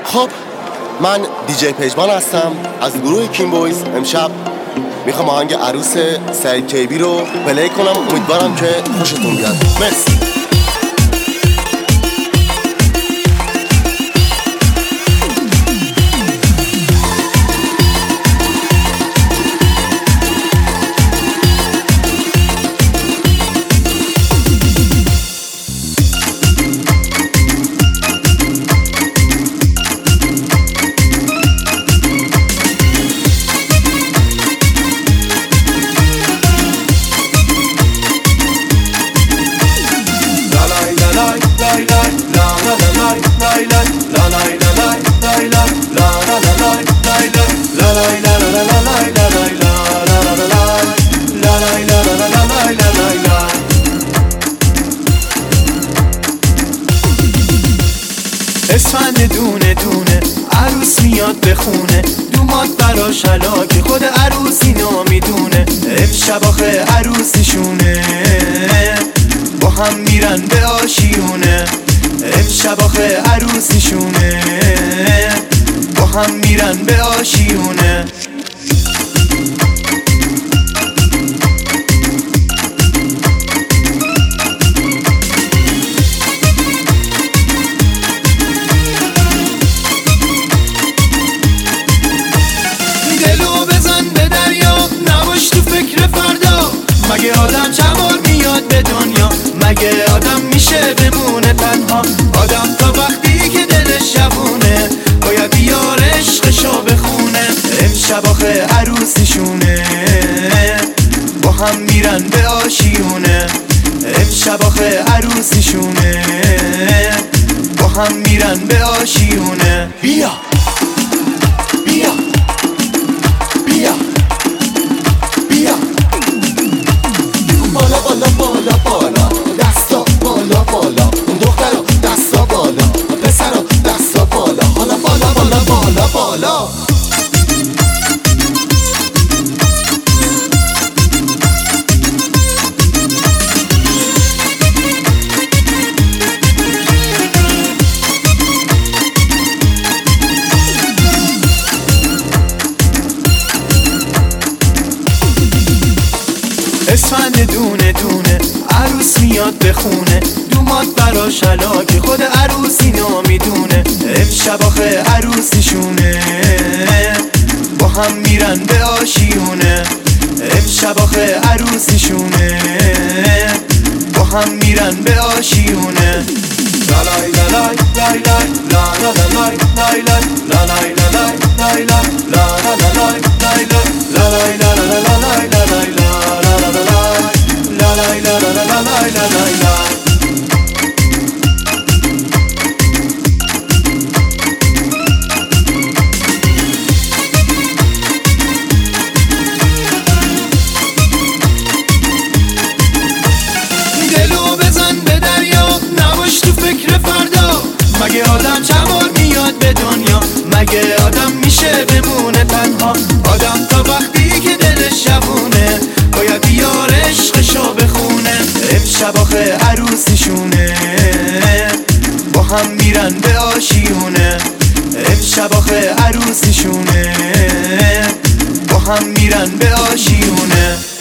خب من دیجی پژمان هستم از گروه کین بویز. امشب میخوام آهنگ عروس سعید کیبی رو پلی کنم، امیدوارم که خوشتون بیاد. مرسی. اسفند دونه دونه عروس میاد به خونه، دومات براش هلاکه خود عروس اینو میدونه. امشب آخه عروسیشونه با هم میرن به آشیونه. امشب آخه عروسیشونه با هم میرن به آشیونه. مگه آدم چمار میاد به دنیا؟ مگه آدم میشه بمونه تنها؟ آدم تا وقتی که دلش جوونه باید بیار عشقشو بخونه. امشب آخه عروسیشونه با هم میرن به آشیونه. امشب آخه عروسیشونه با هم میرن به آشیونه. بیا بیا بیا بیا بالا بالا بالا بالا، دستا بالا بالا، اون دخترا دستا بالا، پسرا دستا بالا، حالا بالا بالا بالا بالا. اسفند دونه دونه عروس میاد به خونه، دومات براش هلاکه خود عروس اینو میدونه. امشب آخه عروسیشونه با هم میرن به آشیونه. امشب آخه عروسیشونه با هم میرن به آشیونه. لا لای لا لای لای لای لا لا لا لای لای لا لای لا لای لای لای لا لا لا لای لای لا لای لا لا لا لای لای لا دلو بزن به دریا، نباش تو فکر فردا. مگه آدم چمار میاد به دنیا؟ مگه آدم میشه بمونه تنها؟ آدم تا وقتی که دلش جوونه باید بیار عشقشو بخونه. امشب آخه عروسیشونه با هم میرن به آشیونه. امشب آخه عروسیشونه با هم میرن به آشیونه.